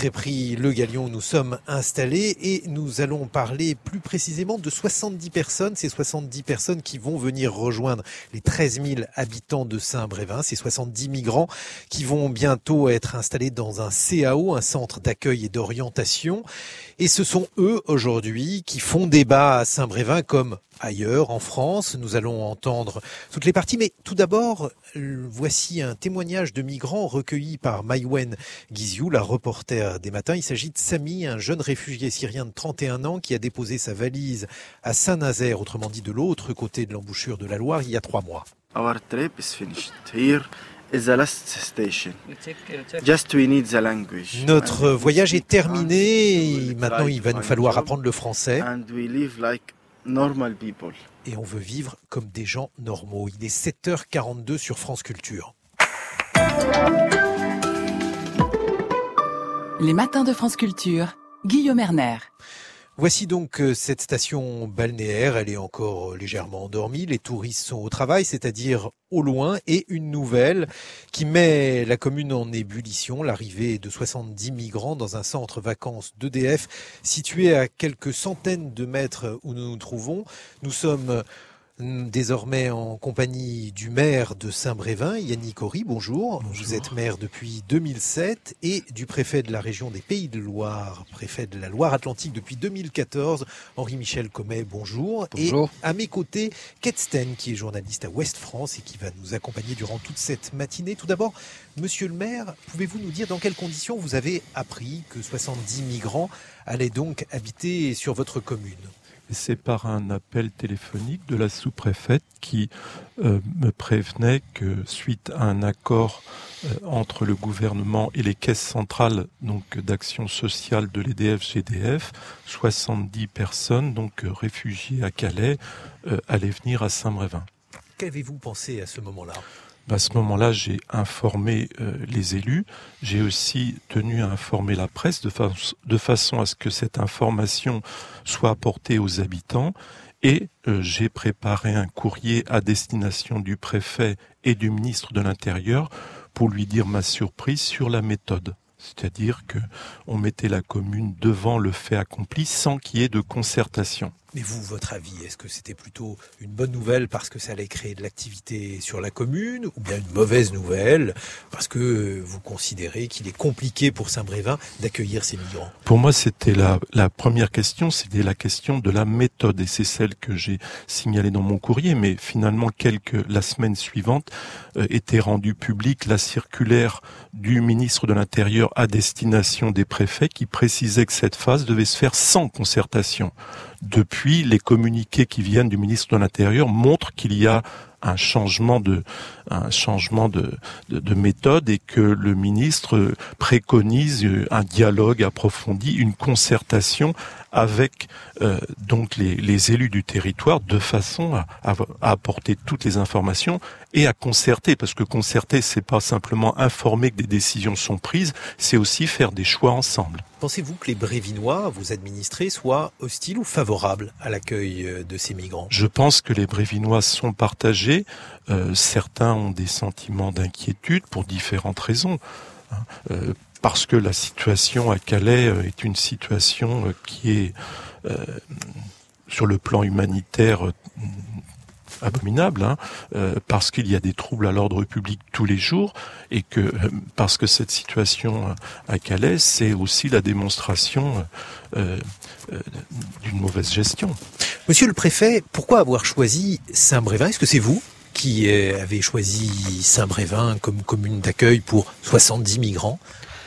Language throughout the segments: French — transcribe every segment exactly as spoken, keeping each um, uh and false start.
crêperie Le Galion où nous sommes installés et nous allons parler plus précisément de soixante-dix personnes. Ces soixante-dix personnes qui vont venir rejoindre les treize mille habitants de Saint-Brévin. Ces soixante-dix migrants qui vont bientôt être installés dans un C A O, un centre d'accueil et d'orientation. Et ce sont eux aujourd'hui qui font débat à Saint-Brévin comme ailleurs en France. Nous allons entendre toutes les parties. Mais tout d'abord, voici un témoignage de migrants recueilli par Maïwen Guiziou, la reporter des matins. Il s'agit de Sami, un jeune réfugié syrien de trente et un ans qui a déposé sa valise à Saint-Nazaire, autrement dit de l'autre côté de l'embouchure de la Loire, il y a trois mois. Our trip is finished. Here is the last station. Just we need the language. Notre voyage est terminé. Et maintenant, il va nous falloir apprendre le français. And we live like normal people. Et on veut vivre comme des gens normaux. Il est sept heures quarante-deux sur France Culture. Les matins de France Culture, Guillaume Erner. Voici donc cette station balnéaire, elle est encore légèrement endormie, les touristes sont au travail, c'est-à-dire au loin, et une nouvelle qui met la commune en ébullition, l'arrivée de soixante-dix migrants dans un centre vacances d'E D F situé à quelques centaines de mètres où nous nous trouvons. Nous sommes désormais en compagnie du maire de Saint-Brévin, Yannick Horry, bonjour. bonjour. Vous êtes maire depuis deux mille sept et du préfet de la région des Pays de Loire, préfet de la Loire-Atlantique depuis deux mille quatorze, Henri-Michel Comet, bonjour. Bonjour. Et à mes côtés, Kate Sten, qui est journaliste à Ouest France et qui va nous accompagner durant toute cette matinée. Tout d'abord, monsieur le maire, pouvez-vous nous dire dans quelles conditions vous avez appris que soixante-dix migrants allaient donc habiter sur votre commune ? C'est par un appel téléphonique de la sous-préfète qui euh, me prévenait que suite à un accord euh, entre le gouvernement et les caisses centrales donc d'action sociale de l'E D F G D F, soixante-dix personnes donc euh, réfugiées à Calais euh, allaient venir à Saint-Brévin. Qu'avez-vous pensé à ce moment-là ? À ce moment-là, j'ai informé euh, les élus. J'ai aussi tenu à informer la presse de, fa- de façon à ce que cette information soit apportée aux habitants. Et euh, j'ai préparé un courrier à destination du préfet et du ministre de l'Intérieur pour lui dire ma surprise sur la méthode. C'est-à-dire que on mettait la commune devant le fait accompli sans qu'il y ait de concertation. Mais vous, votre avis, est-ce que c'était plutôt une bonne nouvelle parce que ça allait créer de l'activité sur la commune, ou bien une mauvaise nouvelle parce que vous considérez qu'il est compliqué pour Saint-Brévin d'accueillir ces migrants ? Pour moi, c'était la, la première question, c'était la question de la méthode, et c'est celle que j'ai signalée dans mon courrier, mais finalement, quelques, la semaine suivante, euh, était rendue publique la circulaire du ministre de l'Intérieur à destination des préfets qui précisait que cette phase devait se faire sans concertation. Depuis, les communiqués qui viennent du ministre de l'Intérieur montrent qu'il y a un changement de, un changement de, de, de méthode et que le ministre préconise un dialogue approfondi, une concertation avec euh, donc les, les élus du territoire de façon à, à, à apporter toutes les informations et à concerter, parce que concerter, c'est pas simplement informer que des décisions sont prises, c'est aussi faire des choix ensemble. Pensez-vous que les Brévinois, vos administrés, soient hostiles ou favorables à l'accueil de ces migrants ? Je pense que les Brévinois sont partagés. Euh, certains ont des sentiments d'inquiétude pour différentes raisons. Euh, parce que la situation à Calais est une situation qui est, euh, sur le plan humanitaire, abominable, hein, euh, parce qu'il y a des troubles à l'ordre public tous les jours, et que euh, parce que cette situation à Calais, c'est aussi la démonstration euh, euh, d'une mauvaise gestion. Monsieur le préfet, pourquoi avoir choisi Saint-Brévin ? Est-ce que c'est vous qui avez choisi Saint-Brévin comme commune d'accueil pour soixante-dix migrants ?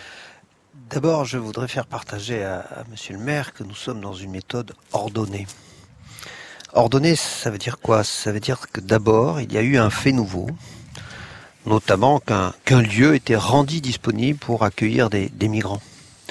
D'abord, je voudrais faire partager à, à monsieur le maire que nous sommes dans une méthode ordonnée. Ordonnée, ça veut dire quoi ? Ça veut dire que d'abord, il y a eu un fait nouveau, notamment qu'un, qu'un lieu était rendu disponible pour accueillir des, des migrants.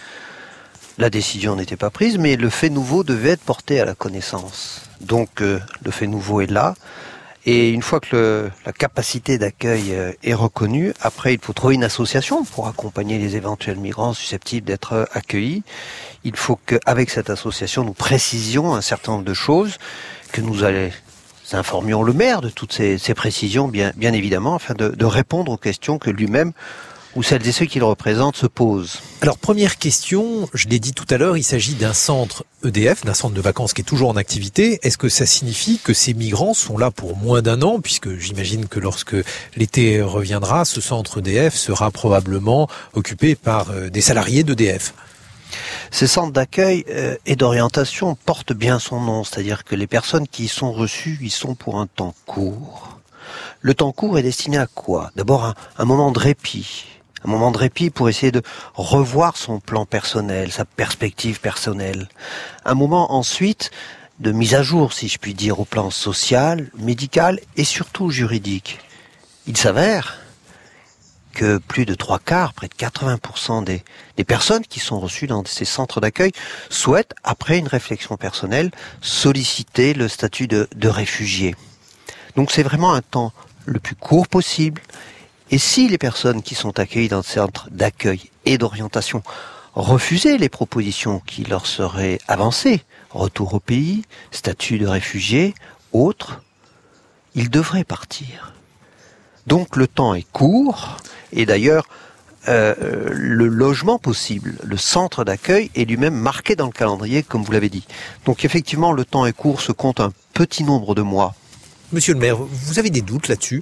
La décision n'était pas prise, mais le fait nouveau devait être porté à la connaissance. Donc, euh, le fait nouveau est là. Et une fois que le, la capacité d'accueil est reconnue, après il faut trouver une association pour accompagner les éventuels migrants susceptibles d'être accueillis. Il faut qu'avec cette association, nous précisions un certain nombre de choses, que nous allons, informions le maire de toutes ces, ces précisions, bien, bien évidemment, afin de, de répondre aux questions que lui-même où celles et ceux qui le représentent se posent. Alors, première question, je l'ai dit tout à l'heure, il s'agit d'un centre E D F, d'un centre de vacances qui est toujours en activité. Est-ce que ça signifie que ces migrants sont là pour moins d'un an, puisque j'imagine que lorsque l'été reviendra, ce centre E D F sera probablement occupé par des salariés d'E D F? Ces centres d'accueil euh, et d'orientation portent bien son nom, c'est-à-dire que les personnes qui y sont reçues y sont pour un temps court. Le temps court est destiné à quoi? D'abord un, un moment de répit, un moment de répit pour essayer de revoir son plan personnel, sa perspective personnelle. Un moment ensuite de mise à jour, si je puis dire, au plan social, médical et surtout juridique. Il s'avère que plus de trois quarts, près de quatre-vingts pour cent des, des personnes qui sont reçues dans ces centres d'accueil souhaitent, après une réflexion personnelle, solliciter le statut de, de réfugié. Donc c'est vraiment un temps le plus court possible. Et si les personnes qui sont accueillies dans ces centres d'accueil et d'orientation refusaient les propositions qui leur seraient avancées, retour au pays, statut de réfugié, autres, ils devraient partir. Donc le temps est court. Et d'ailleurs, euh, le logement possible, le centre d'accueil est lui-même marqué dans le calendrier, comme vous l'avez dit. Donc effectivement, le temps est court, se compte un petit nombre de mois. Monsieur le maire, vous avez des doutes là-dessus?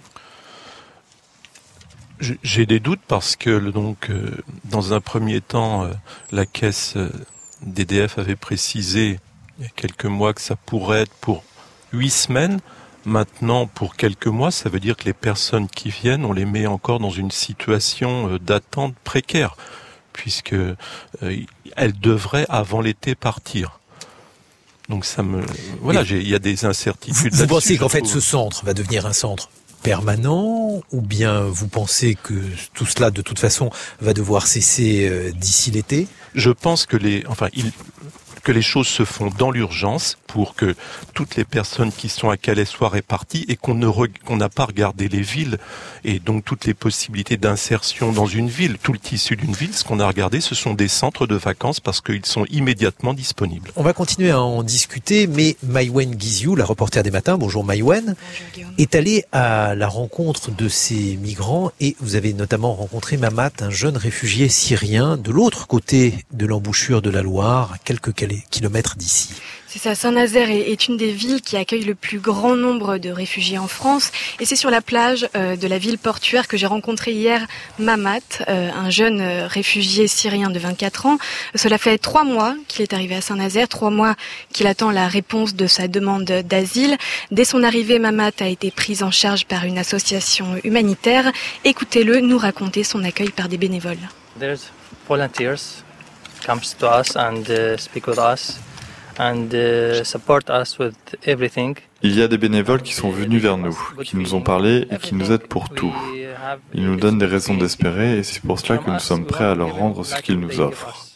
J'ai des doutes parce que donc euh, dans un premier temps, euh, la caisse euh, d'E D F avait précisé il y a quelques mois que ça pourrait être pour huit semaines. Maintenant, pour quelques mois, ça veut dire que les personnes qui viennent, on les met encore dans une situation d'attente précaire, puisque euh, elles devraient avant l'été partir. Donc ça me, voilà, il y a des incertitudes. Vous, vous pensez qu'en fait ce centre va devenir un centre permanent, ou bien vous pensez que tout cela, de toute façon, va devoir cesser euh, d'ici l'été? Je pense que les, enfin, il. que les choses se font dans l'urgence pour que toutes les personnes qui sont à Calais soient réparties et qu'on ne re, qu'on n'a pas regardé les villes et donc toutes les possibilités d'insertion dans une ville, tout le tissu d'une ville. Ce qu'on a regardé, ce sont des centres de vacances parce qu'ils sont immédiatement disponibles. On va continuer à en discuter, mais Maïwen Guizou, la reporter des matins, bonjour Maïwen, est allée à la rencontre de ces migrants et vous avez notamment rencontré Mamat, un jeune réfugié syrien de l'autre côté de l'embouchure de la Loire, à quelques kilomètres d'ici. C'est ça, Saint-Nazaire est une des villes qui accueille le plus grand nombre de réfugiés en France. Et c'est sur la plage euh, de la ville portuaire que j'ai rencontré hier Mamat, euh, un jeune euh, réfugié syrien de vingt-quatre ans. Cela fait trois mois qu'il est arrivé à Saint-Nazaire, trois mois qu'il attend la réponse de sa demande d'asile. Dès son arrivée, Mamat a été prise en charge par une association humanitaire. Écoutez-le nous raconter son accueil par des bénévoles. There's volunteers comes to us and uh, speak with us. And, uh, support us with everything. Il y a des bénévoles qui sont venus vers nous, qui nous ont parlé et qui nous aident pour tout. Ils nous donnent des raisons d'espérer et c'est pour cela que nous sommes prêts à leur rendre ce qu'ils nous offrent.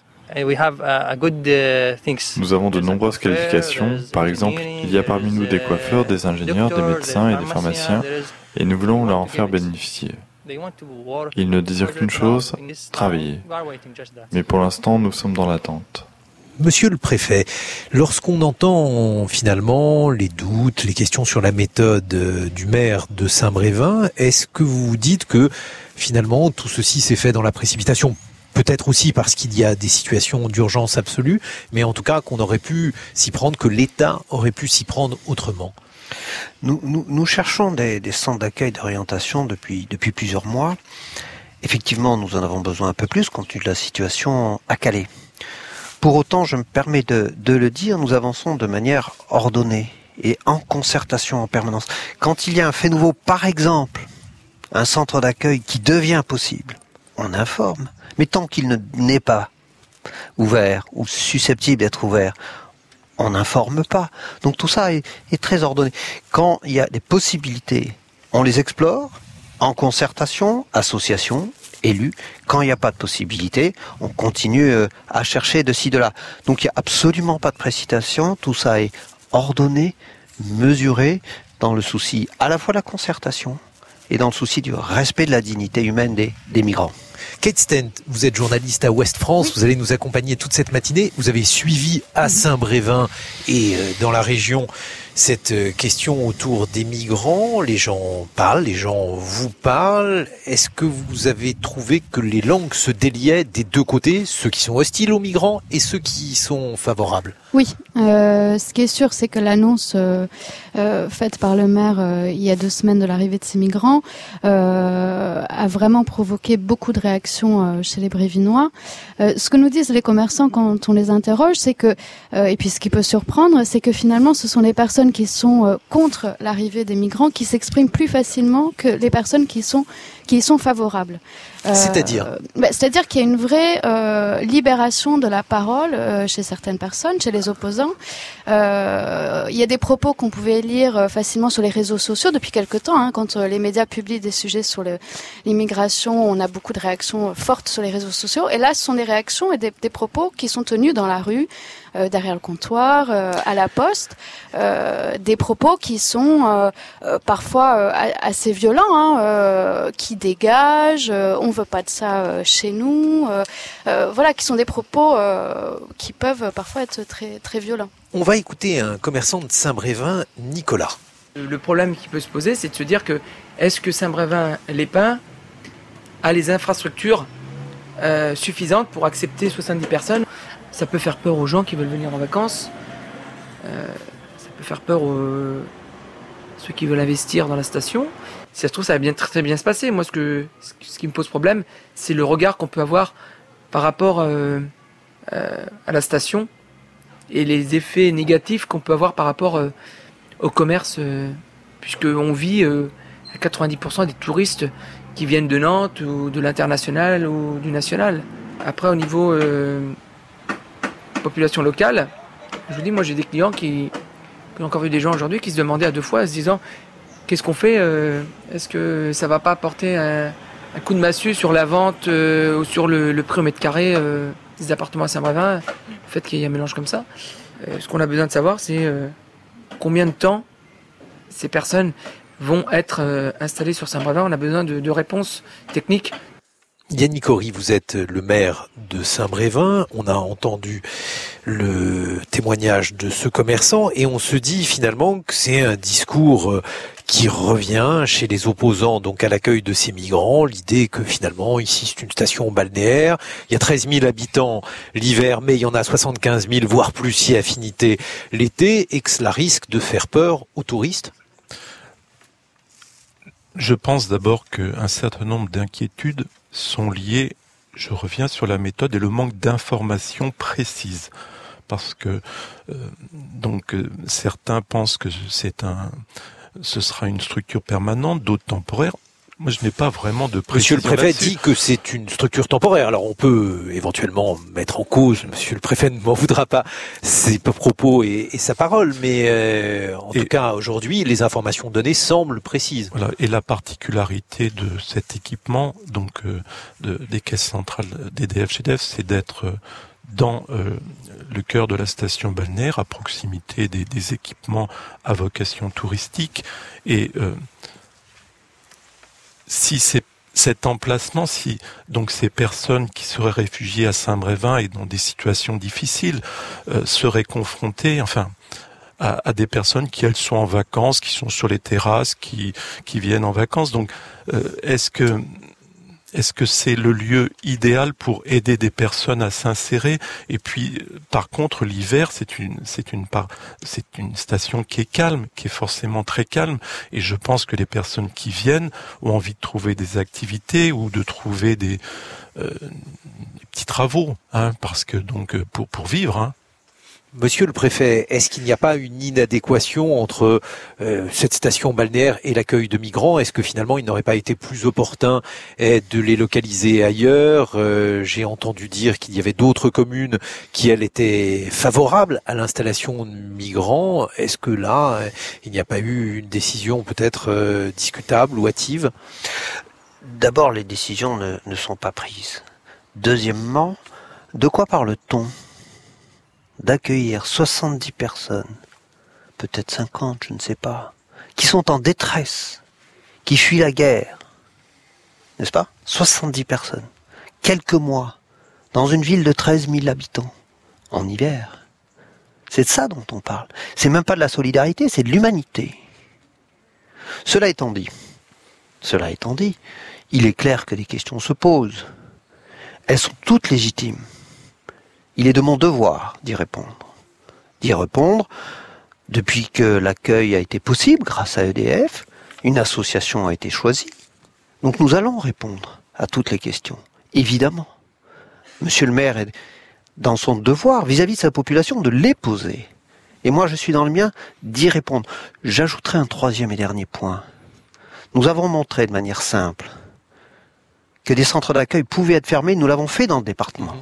Nous avons de nombreuses qualifications. Par exemple, il y a parmi nous des coiffeurs, des ingénieurs, des médecins et des pharmaciens et nous voulons leur en faire bénéficier. Ils ne désirent qu'une chose, travailler. Mais pour l'instant, nous sommes dans l'attente. Monsieur le préfet, lorsqu'on entend finalement les doutes, les questions sur la méthode du maire de Saint-Brévin, est-ce que vous vous dites que finalement tout ceci s'est fait dans la précipitation ? Peut-être aussi parce qu'il y a des situations d'urgence absolue, mais en tout cas qu'on aurait pu s'y prendre, que l'État aurait pu s'y prendre autrement. Nous, nous, nous cherchons des, des centres d'accueil d'orientation depuis, depuis plusieurs mois. Effectivement, nous en avons besoin un peu plus compte tenu de la situation à Calais. Pour autant, je me permets de, de le dire, nous avançons de manière ordonnée et en concertation en permanence. Quand il y a un fait nouveau, par exemple, un centre d'accueil qui devient possible, on informe. Mais tant qu'il ne n'est pas ouvert ou susceptible d'être ouvert, on n'informe pas. Donc tout ça est, est très ordonné. Quand il y a des possibilités, on les explore en concertation, association, élus. Quand il n'y a pas de possibilité, on continue à chercher de ci, de là. Donc il n'y a absolument pas de précipitation. Tout ça est ordonné, mesuré, dans le souci à la fois de la concertation et dans le souci du respect de la dignité humaine des, des migrants. Kate Stent, vous êtes journaliste à Ouest France, oui. Vous allez nous accompagner toute cette matinée. Vous avez suivi à Saint-Brévin et dans la région cette question autour des migrants. Les gens parlent, les gens vous parlent. Est-ce que vous avez trouvé que les langues se déliaient des deux côtés, ceux qui sont hostiles aux migrants et ceux qui sont favorables ? Oui, euh, ce qui est sûr, c'est que l'annonce euh, euh, faite par le maire euh, il y a deux semaines de l'arrivée de ces migrants euh, a vraiment provoqué beaucoup de réactions euh, chez les Brévinois. Euh, ce que nous disent les commerçants quand on les interroge, c'est que, euh, et puis ce qui peut surprendre, c'est que finalement ce sont les personnes qui sont euh, contre l'arrivée des migrants qui s'expriment plus facilement que les personnes qui sont qui y sont favorables. Euh, c'est-à-dire euh, bah, C'est-à-dire qu'il y a une vraie euh, libération de la parole euh, chez certaines personnes, chez les opposants. Euh, il y a des propos qu'on pouvait lire euh, facilement sur les réseaux sociaux depuis quelque temps. Hein, quand euh, les médias publient des sujets sur le, l'immigration, on a beaucoup de réactions fortes sur les réseaux sociaux. Et là, ce sont des réactions et des, des propos qui sont tenus dans la rue, euh, derrière le comptoir, euh, à la poste. Euh, des propos qui sont euh, euh, parfois euh, assez violents, hein, euh, qui dégagent. Euh, on veut pas de ça euh, chez nous. Euh, euh, voilà, qui sont des propos euh, qui peuvent parfois être très très violents. On va écouter un commerçant de Saint-Brévin, Nicolas. Le problème qui peut se poser, c'est de se dire que est-ce que Saint-Brévin-les-Pins a les infrastructures euh, suffisantes pour accepter soixante-dix personnes ? Ça peut faire peur aux gens qui veulent venir en vacances. Euh, ça peut faire peur aux ceux qui veulent investir dans la station. Si ça se trouve, ça va bien, très, très bien se passer. Moi, ce, que, ce qui me pose problème, c'est le regard qu'on peut avoir par rapport euh, euh, à la station et les effets négatifs qu'on peut avoir par rapport euh, au commerce, euh, puisqu'on vit euh, à quatre-vingt-dix pour cent des touristes qui viennent de Nantes ou de l'international ou du national. Après, au niveau euh, population locale, je vous dis, moi j'ai des clients qui, j'ai encore vu des gens aujourd'hui qui se demandaient à deux fois, se disant qu'est-ce qu'on fait euh, est-ce que ça va pas apporter un, un coup de massue sur la vente euh, ou sur le, le prix au mètre carré euh, des appartements à Saint-Brévin, le fait qu'il y ait un mélange comme ça. Euh, ce qu'on a besoin de savoir, c'est euh, combien de temps ces personnes vont être euh, installées sur Saint-Brévin. On a besoin de, de réponses techniques. Yannick Horry, vous êtes le maire de Saint-Brévin. On a entendu le témoignage de ce commerçant et on se dit finalement que c'est un discours qui revient chez les opposants donc à l'accueil de ces migrants. L'idée que finalement ici c'est une station balnéaire, il y a treize mille habitants l'hiver, mais il y en a soixante-quinze mille, voire plus si affinité l'été, et que cela risque de faire peur aux touristes. Je pense d'abord qu'un certain nombre d'inquiétudes sont liées, je reviens sur la méthode et le manque d'informations précises. Parce que euh, donc euh, certains pensent que c'est un, ce sera une structure permanente, d'autres temporaires. Moi, je n'ai pas vraiment de précision. Monsieur le préfet là-dessus. dit que c'est une structure temporaire. Alors, on peut éventuellement mettre en cause, monsieur le préfet ne m'en voudra pas, ses propos et, et sa parole, mais euh, en et, tout cas, aujourd'hui, les informations données semblent précises. Voilà. Et la particularité de cet équipement, donc euh, de, des caisses centrales d'E D F G D F, c'est d'être euh, dans euh, le cœur de la station balnéaire, à proximité des, des équipements à vocation touristique, et euh, si c'est cet emplacement, si donc ces personnes qui seraient réfugiées à Saint-Brévin et dans des situations difficiles euh, seraient confrontées, enfin, à, à des personnes qui elles sont en vacances, qui sont sur les terrasses, qui qui viennent en vacances. Donc, euh, est-ce que Est-ce que c'est le lieu idéal pour aider des personnes à s'insérer ? Et puis, par contre, l'hiver, c'est une, c'est une part, c'est une station qui est calme, qui est forcément très calme. Et je pense que les personnes qui viennent ont envie de trouver des activités ou de trouver des, euh, des petits travaux, hein, parce que donc pour pour vivre. Hein. Monsieur le préfet, est-ce qu'il n'y a pas une inadéquation entre euh, cette station balnéaire et l'accueil de migrants ? Est-ce que finalement il n'aurait pas été plus opportun eh, de les localiser ailleurs ? euh, J'ai entendu dire qu'il y avait d'autres communes qui, elles, étaient favorables à l'installation de migrants. Est-ce que là, il n'y a pas eu une décision peut-être euh, discutable ou hâtive ? D'abord, les décisions ne, ne sont pas prises. Deuxièmement, de quoi parle-t-on ? D'accueillir soixante-dix personnes, peut-être cinquante, je ne sais pas, qui sont en détresse, qui fuient la guerre, n'est-ce pas ? soixante-dix personnes, quelques mois, dans une ville de treize mille habitants, en hiver. C'est de ça dont on parle. C'est même pas de la solidarité, c'est de l'humanité. Cela étant dit, cela étant dit, il est clair que des questions se posent. Elles sont toutes légitimes. Il est de mon devoir d'y répondre. D'y répondre, depuis que l'accueil a été possible grâce à E D F, une association a été choisie. Donc nous allons répondre à toutes les questions, évidemment. Monsieur le maire est dans son devoir vis-à-vis de sa population de les poser. Et moi je suis dans le mien d'y répondre. J'ajouterai un troisième et dernier point. Nous avons montré de manière simple que des centres d'accueil pouvaient être fermés, nous l'avons fait dans le département.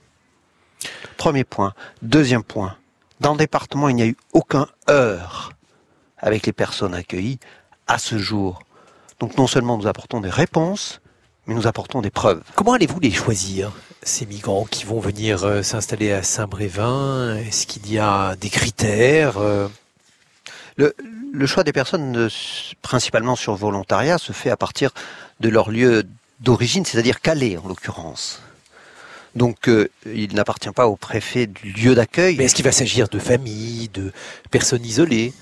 Premier point. Deuxième point. Dans le département, il n'y a eu aucun heurt avec les personnes accueillies à ce jour. Donc non seulement nous apportons des réponses, mais nous apportons des preuves. Comment allez-vous les choisir, ces migrants qui vont venir euh, s'installer à Saint-Brévin? Est-ce qu'il y a des critères euh... le, le choix des personnes, euh, principalement sur volontariat, se fait à partir de leur lieu d'origine, c'est-à-dire Calais en l'occurrence. Donc euh, il n'appartient pas au préfet du lieu d'accueil. Mais est-ce qu'il va s'agir de familles, de personnes isolées?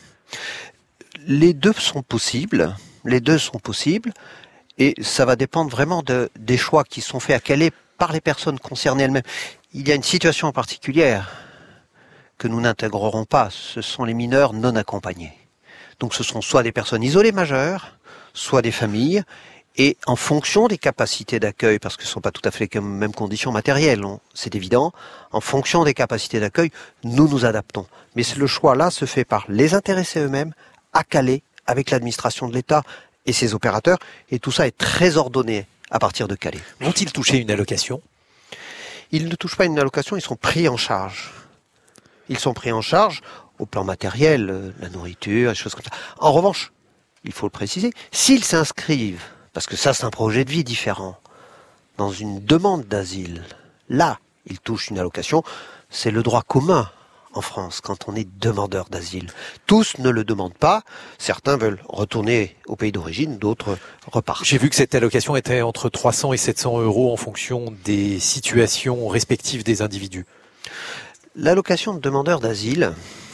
Les deux sont possibles. Les deux sont possibles. Et ça va dépendre vraiment de, des choix qui sont faits à Calais par les personnes concernées elles-mêmes. Il y a une situation particulière que nous n'intégrerons pas. Ce sont les mineurs non accompagnés. Donc ce sont soit des personnes isolées majeures, soit des familles. Et en fonction des capacités d'accueil, parce que ce ne sont pas tout à fait les mêmes conditions matérielles, c'est évident, en fonction des capacités d'accueil, nous nous adaptons. Mais le choix-là se fait par les intéressés eux-mêmes, à Calais, avec l'administration de l'État et ses opérateurs, et tout ça est très ordonné à partir de Calais. Vont-ils toucher une allocation? Ils ne touchent pas une allocation, ils sont pris en charge. Ils sont pris en charge au plan matériel, la nourriture, des choses comme ça. En revanche, il faut le préciser, s'ils s'inscrivent, parce que ça c'est un projet de vie différent, dans une demande d'asile, là, ils touchent une allocation, c'est le droit commun en France quand on est demandeur d'asile. Tous ne le demandent pas, certains veulent retourner au pays d'origine, d'autres repartent. J'ai vu que cette allocation était entre trois cents et sept cents euros en fonction des situations respectives des individus. L'allocation de demandeur d'asile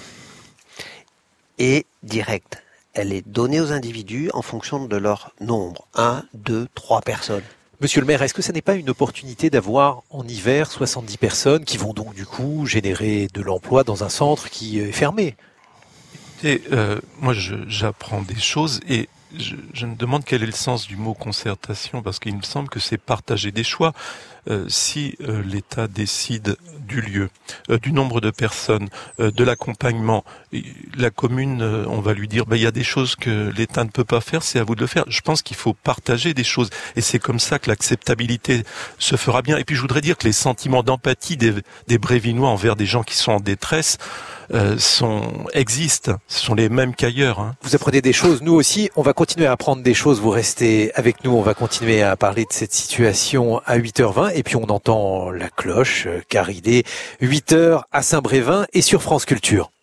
est directe. Elle est donnée aux individus en fonction de leur nombre. Un, deux, trois personnes. Monsieur le maire, est-ce que ce n'est pas une opportunité d'avoir en hiver soixante-dix personnes qui vont donc du coup générer de l'emploi dans un centre qui est fermé? Et euh, moi, je, j'apprends des choses et je, je me demande quel est le sens du mot concertation, parce qu'il me semble que c'est partager des choix. Euh, si euh, l'État décide du lieu, euh, du nombre de personnes, euh, de l'accompagnement, la commune, euh, on va lui dire, ben, il y a des choses que l'État ne peut pas faire, c'est à vous de le faire. Je pense qu'il faut partager des choses, et c'est comme ça que l'acceptabilité se fera bien. Et puis je voudrais dire que les sentiments d'empathie des, des Brévinois envers des gens qui sont en détresse euh, sont existent, ce sont les mêmes qu'ailleurs. Hein. Vous apprenez des choses, nous aussi, on va continuer à apprendre des choses, vous restez avec nous, on va continuer à parler de cette situation à huit heures vingt. Et puis on entend la cloche, car il est huit heures à Saint-Brévin et sur France Culture.